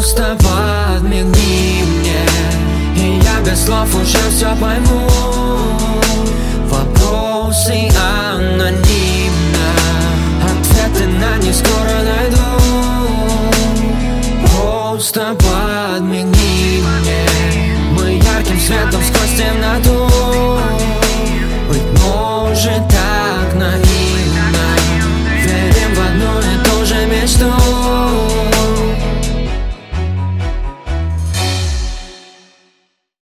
Просто подмигни мне, и я без слов уже все пойму.